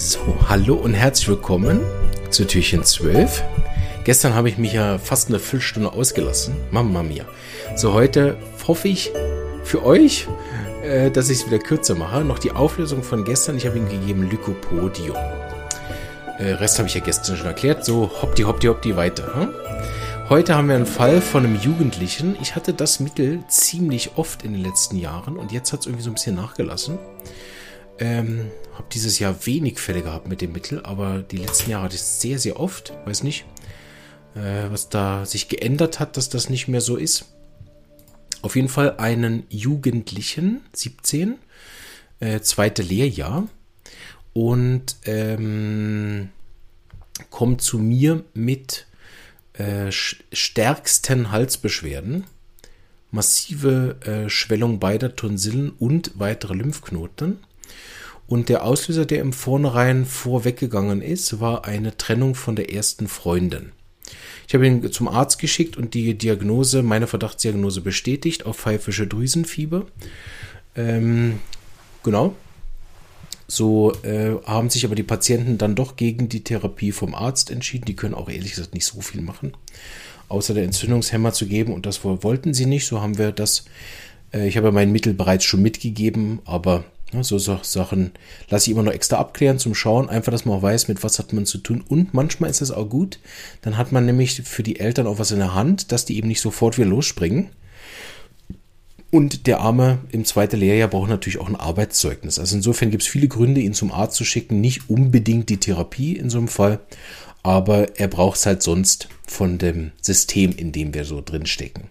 So, hallo und herzlich willkommen zu Türchen 12. Gestern habe ich mich ja fast eine Viertelstunde ausgelassen. Mamma mia. So, heute hoffe ich für euch, dass ich es wieder kürzer mache. Noch die Auflösung von gestern. Ich habe ihm gegeben Lycopodium. Rest habe ich ja gestern schon erklärt. So, hoppdi weiter. Hm? Heute haben wir einen Fall von einem Jugendlichen. Ich hatte das Mittel ziemlich oft in den letzten Jahren und jetzt hat es irgendwie so ein bisschen nachgelassen. Habe dieses Jahr wenig Fälle gehabt mit dem Mittel, aber die letzten Jahre hatte ich es sehr, sehr oft. Weiß nicht, was da sich geändert hat, dass das nicht mehr so ist. Auf jeden Fall einen Jugendlichen, 17, zweite Lehrjahr und kommt zu mir mit stärksten Halsbeschwerden, massive Schwellung beider Tonsillen und weitere Lymphknoten. Und der Auslöser, der im Vornherein vorweggegangen ist, war eine Trennung von der ersten Freundin. Ich habe ihn zum Arzt geschickt und die Diagnose, meine Verdachtsdiagnose bestätigt auf pfeifische Drüsenfieber. Genau. So haben sich aber die Patienten dann doch gegen die Therapie vom Arzt entschieden. Die können auch ehrlich gesagt nicht so viel machen, außer der Entzündungshemmer zu geben. Und das wollten sie nicht. So haben wir das. Ich habe mein Mittel bereits schon mitgegeben, aber so Sachen lasse ich immer noch extra abklären zum Schauen. Einfach, dass man auch weiß, mit was hat man zu tun. Und manchmal ist es auch gut. Dann hat man nämlich für die Eltern auch was in der Hand, dass die eben nicht sofort wieder losspringen. Und der Arme im zweiten Lehrjahr braucht natürlich auch ein Arbeitszeugnis. Also insofern gibt es viele Gründe, ihn zum Arzt zu schicken. Nicht unbedingt die Therapie in so einem Fall, aber er braucht es halt sonst von dem System, in dem wir so drin stecken.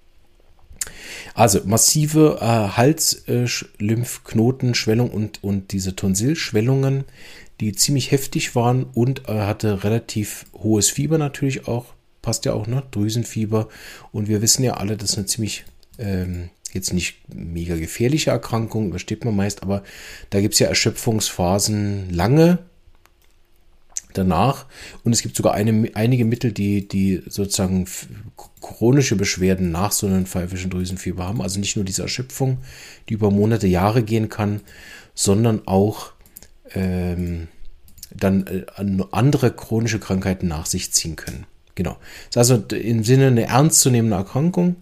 Also massive Hals-Lymphknotenschwellung und diese Tonsillschwellungen, die ziemlich heftig waren und hatte relativ hohes Fieber natürlich auch. Passt ja auch, ne? Drüsenfieber. Und wir wissen ja alle, das ist eine ziemlich jetzt nicht mega gefährliche Erkrankung, übersteht man meist, aber da gibt es ja Erschöpfungsphasen lange danach und es gibt sogar einige Mittel, die sozusagen chronische Beschwerden nach so einem pfeifischen Drüsenfieber haben, also nicht nur diese Erschöpfung, die über Monate, Jahre gehen kann, sondern auch dann andere chronische Krankheiten nach sich ziehen können. Genau. Das ist also im Sinne eine ernstzunehmende Erkrankung.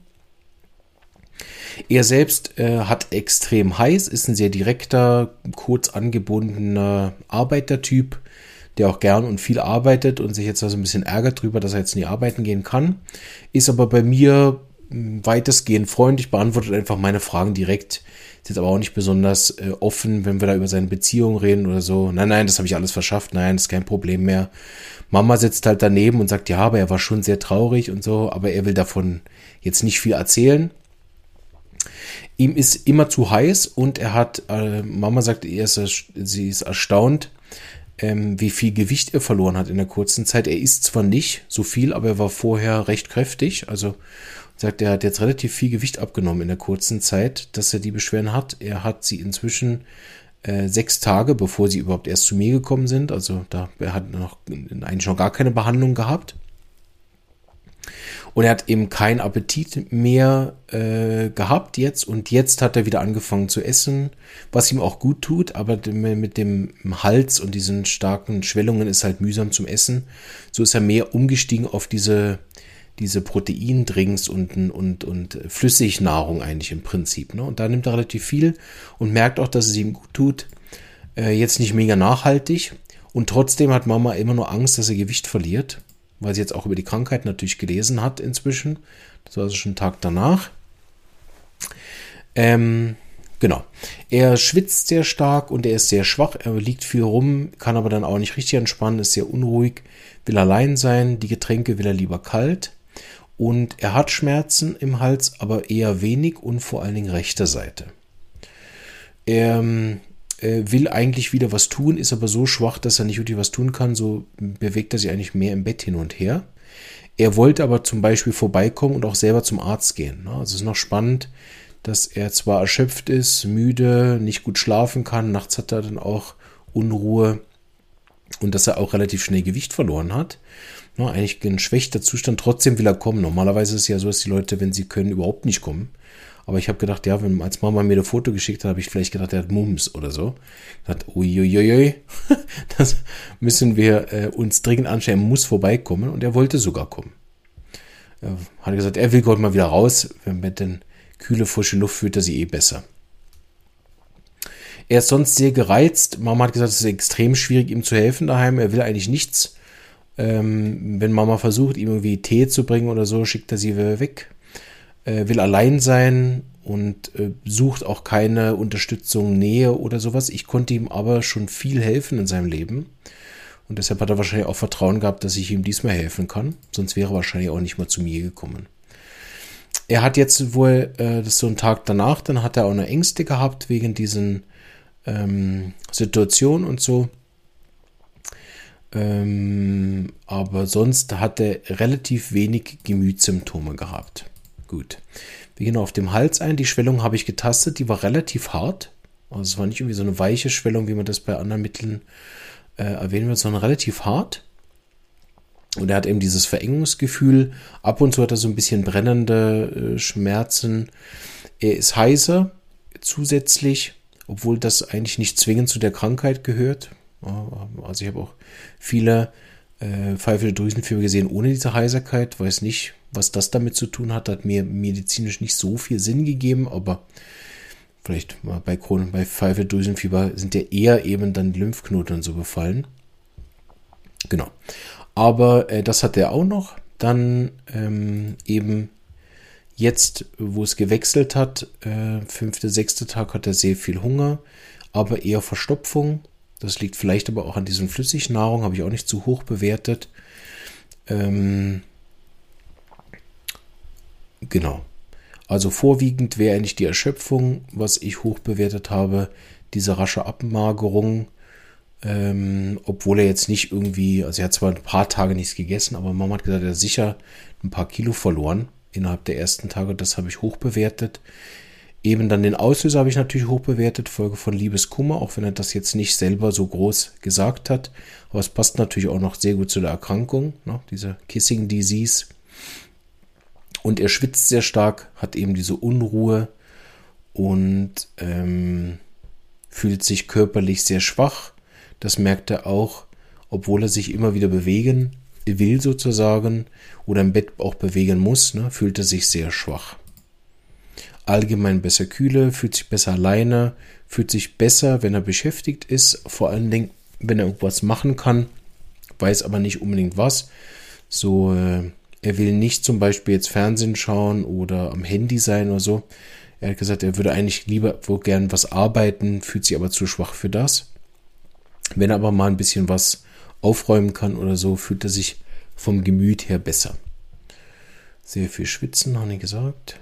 Er selbst hat extrem heiß, ist ein sehr direkter, kurz angebundener Arbeitertyp, der auch gern und viel arbeitet und sich jetzt also ein bisschen ärgert drüber, dass er jetzt nie arbeiten gehen kann. Ist aber bei mir weitestgehend freundlich, beantwortet einfach meine Fragen direkt. Ist jetzt aber auch nicht besonders offen, wenn wir da über seine Beziehung reden oder so. Nein, das habe ich alles verschafft. Nein, das ist kein Problem mehr. Mama sitzt halt daneben und sagt, ja, aber er war schon sehr traurig und so, aber er will davon jetzt nicht viel erzählen. Ihm ist immer zu heiß und er hat, Mama sagt, sie ist erstaunt, wie viel Gewicht er verloren hat in der kurzen Zeit. Er isst zwar nicht so viel, aber er war vorher recht kräftig. Also sagt, er hat jetzt relativ viel Gewicht abgenommen in der kurzen Zeit, dass er die Beschwerden hat. Er hat sie inzwischen 6 Tage, bevor sie überhaupt erst zu mir gekommen sind. Also er hat eigentlich noch gar keine Behandlung gehabt. Und er hat eben keinen Appetit mehr gehabt jetzt. Und jetzt hat er wieder angefangen zu essen, was ihm auch gut tut. Aber mit dem Hals und diesen starken Schwellungen ist halt mühsam zum Essen. So ist er mehr umgestiegen auf diese Proteindrinks und Flüssignahrung eigentlich im Prinzip. Ne? Und da nimmt er relativ viel und merkt auch, dass es ihm gut tut. Jetzt nicht mega nachhaltig. Und trotzdem hat Mama immer nur Angst, dass er Gewicht verliert. Weil sie jetzt auch über die Krankheit natürlich gelesen hat inzwischen. Das war also schon einen Tag danach. Genau. Er schwitzt sehr stark und er ist sehr schwach. Er liegt viel rum, kann aber dann auch nicht richtig entspannen, ist sehr unruhig, will allein sein. Die Getränke will er lieber kalt. Und er hat Schmerzen im Hals, aber eher wenig und vor allen Dingen rechte Seite. Er will eigentlich wieder was tun, ist aber so schwach, dass er nicht wirklich was tun kann. So bewegt er sich eigentlich mehr im Bett hin und her. Er wollte aber zum Beispiel vorbeikommen und auch selber zum Arzt gehen. Also es ist noch spannend, dass er zwar erschöpft ist, müde, nicht gut schlafen kann. Nachts hat er dann auch Unruhe und dass er auch relativ schnell Gewicht verloren hat. Eigentlich ein schwächter Zustand. Trotzdem will er kommen. Normalerweise ist es ja so, dass die Leute, wenn sie können, überhaupt nicht kommen. Aber ich habe gedacht, ja, als Mama mir ein Foto geschickt hat, habe ich vielleicht gedacht, er hat Mumps oder so. Ich dachte, uiuiui, das müssen wir uns dringend anschauen, er muss vorbeikommen. Und er wollte sogar kommen. Er hat gesagt, er will heute mal wieder raus, wenn mit den kühle, frische Luft fühlt er sich eh besser. Er ist sonst sehr gereizt. Mama hat gesagt, es ist extrem schwierig, ihm zu helfen daheim. Er will eigentlich nichts. Wenn Mama versucht, ihm irgendwie Tee zu bringen oder so, schickt er sie weg. Will allein sein und sucht auch keine Unterstützung, Nähe oder sowas. Ich konnte ihm aber schon viel helfen in seinem Leben. Und deshalb hat er wahrscheinlich auch Vertrauen gehabt, dass ich ihm diesmal helfen kann. Sonst wäre er wahrscheinlich auch nicht mal zu mir gekommen. Er hat jetzt wohl, das ist so ein Tag danach, dann hat er auch noch Ängste gehabt wegen diesen Situationen und so. Aber sonst hat er relativ wenig Gemütssymptome gehabt. Gut. Wir gehen auf dem Hals ein. Die Schwellung habe ich getastet. Die war relativ hart. Also es war nicht irgendwie so eine weiche Schwellung, wie man das bei anderen Mitteln erwähnen wird, sondern relativ hart. Und er hat eben dieses Verengungsgefühl. Ab und zu hat er so ein bisschen brennende Schmerzen. Er ist heiser zusätzlich, obwohl das eigentlich nicht zwingend zu der Krankheit gehört. Also ich habe auch viele pfeifische Drüsenfieber gesehen ohne diese Heiserkeit. Weiß nicht, was das damit zu tun hat. Hat mir medizinisch nicht so viel Sinn gegeben, aber vielleicht mal bei pfeifische Drüsenfieber sind ja eher eben dann die Lymphknoten und so befallen. Genau. Aber das hat er auch noch. Dann eben jetzt, wo es gewechselt hat, 5., 6. Tag hat er sehr viel Hunger, aber eher Verstopfung. Das liegt vielleicht aber auch an diesen Flüssignahrung, habe ich auch nicht zu hoch bewertet. Genau. Also vorwiegend wäre eigentlich die Erschöpfung, was ich hoch bewertet habe, diese rasche Abmagerung, obwohl er jetzt nicht irgendwie, also er hat zwar ein paar Tage nichts gegessen, aber Mama hat gesagt, er hat sicher ein paar Kilo verloren innerhalb der ersten Tage, das habe ich hoch bewertet. Eben dann den Auslöser habe ich natürlich hoch bewertet, Folge von Liebeskummer, auch wenn er das jetzt nicht selber so groß gesagt hat. Aber es passt natürlich auch noch sehr gut zu der Erkrankung, ne? Diese Kissing Disease. Und er schwitzt sehr stark, hat eben diese Unruhe und fühlt sich körperlich sehr schwach. Das merkt er auch, obwohl er sich immer wieder bewegen will sozusagen oder im Bett auch bewegen muss, ne? Fühlt er sich sehr schwach. Allgemein besser kühle, fühlt sich besser alleine, fühlt sich besser, wenn er beschäftigt ist, vor allen Dingen, wenn er irgendwas machen kann, weiß aber nicht unbedingt was. So, er will nicht zum Beispiel jetzt Fernsehen schauen oder am Handy sein oder so. Er hat gesagt, er würde eigentlich lieber wohl gern was arbeiten, fühlt sich aber zu schwach für das. Wenn er aber mal ein bisschen was aufräumen kann oder so, fühlt er sich vom Gemüt her besser. Sehr viel Schwitzen, habe ich gesagt.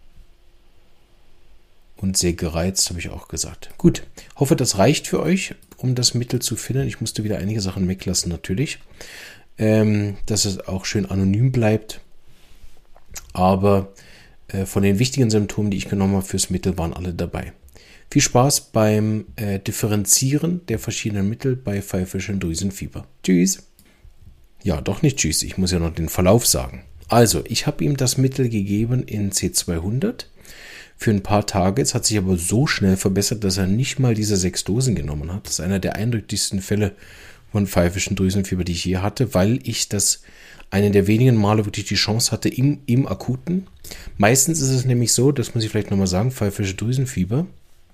Und sehr gereizt, habe ich auch gesagt. Gut, hoffe, das reicht für euch, um das Mittel zu finden. Ich musste wieder einige Sachen weglassen, natürlich. Dass es auch schön anonym bleibt. Aber von den wichtigen Symptomen, die ich genommen habe fürs Mittel, waren alle dabei. Viel Spaß beim Differenzieren der verschiedenen Mittel bei pfeifischem Drüsenfieber. Tschüss. Ja, doch nicht tschüss. Ich muss ja noch den Verlauf sagen. Also, ich habe ihm das Mittel gegeben in C200 für ein paar Tage. Es hat sich aber so schnell verbessert, dass er nicht mal diese 6 Dosen genommen hat. Das ist einer der eindrücklichsten Fälle von pfeifischem Drüsenfieber, die ich je hatte, weil ich das einen der wenigen Male wirklich die Chance hatte im Akuten. Meistens ist es nämlich so, das muss ich vielleicht nochmal sagen, pfeifische Drüsenfieber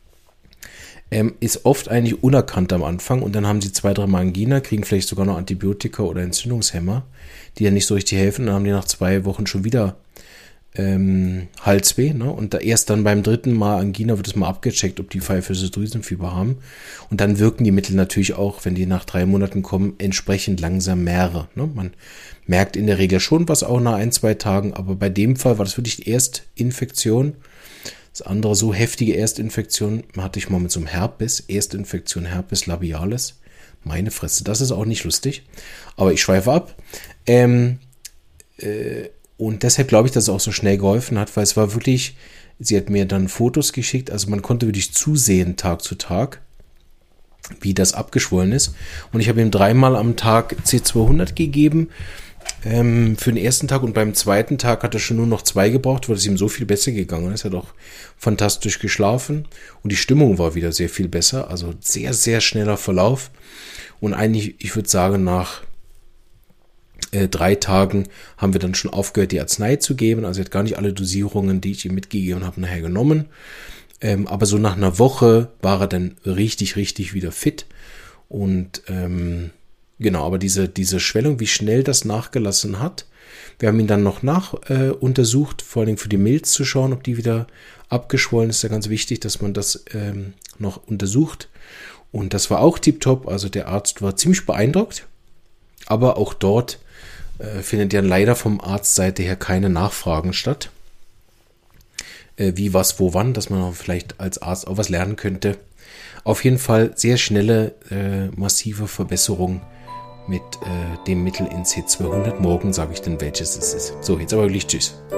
ist oft eigentlich unerkannt am Anfang und dann haben sie 2-3 Mal Angina, kriegen vielleicht sogar noch Antibiotika oder Entzündungshemmer, die ja nicht so richtig helfen. Dann haben die nach 2 Wochen schon wieder Halsweh, ne? Und erst dann beim 3. Mal Angina wird es mal abgecheckt, ob die pfeifisches Drüsenfieber haben. Und dann wirken die Mittel natürlich auch, wenn die nach 3 Monaten kommen, entsprechend langsam mehr. Ne? Man merkt in der Regel schon was auch nach 1-2 Tagen, aber bei dem Fall war das wirklich die Erstinfektion. Das andere so heftige Erstinfektion hatte ich mal mit so einem Herpes, Erstinfektion Herpes labialis. Meine Fresse, das ist auch nicht lustig. Aber ich schweife ab. Und deshalb glaube ich, dass es auch so schnell geholfen hat, weil es war wirklich, sie hat mir dann Fotos geschickt, also man konnte wirklich zusehen Tag zu Tag, wie das abgeschwollen ist. Und ich habe ihm 3-mal am Tag C200 gegeben Für den ersten Tag und beim zweiten Tag hat er schon nur noch 2 gebraucht, weil es ihm so viel besser gegangen ist. Er hat auch fantastisch geschlafen und die Stimmung war wieder sehr viel besser. Also sehr, sehr schneller Verlauf. Und eigentlich, ich würde sagen, nach 3 Tagen haben wir dann schon aufgehört, die Arznei zu geben. Also er hat gar nicht alle Dosierungen, die ich ihm mitgegeben habe, nachher genommen. Aber so nach einer Woche war er dann richtig, richtig wieder fit. Und genau, aber diese Schwellung, wie schnell das nachgelassen hat. Wir haben ihn dann noch untersucht, vor allem für die Milz zu schauen, ob die wieder abgeschwollen ist. Ja ganz wichtig, dass man das noch untersucht. Und das war auch tipptopp. Also der Arzt war ziemlich beeindruckt. Aber auch dort findet ja leider vom Arztseite her keine Nachfragen statt. Wie, was, wo, wann, dass man vielleicht als Arzt auch was lernen könnte. Auf jeden Fall sehr schnelle, massive Verbesserung mit dem Mittel in C200. Morgen sage ich dann, welches es ist. So, jetzt aber wirklich tschüss.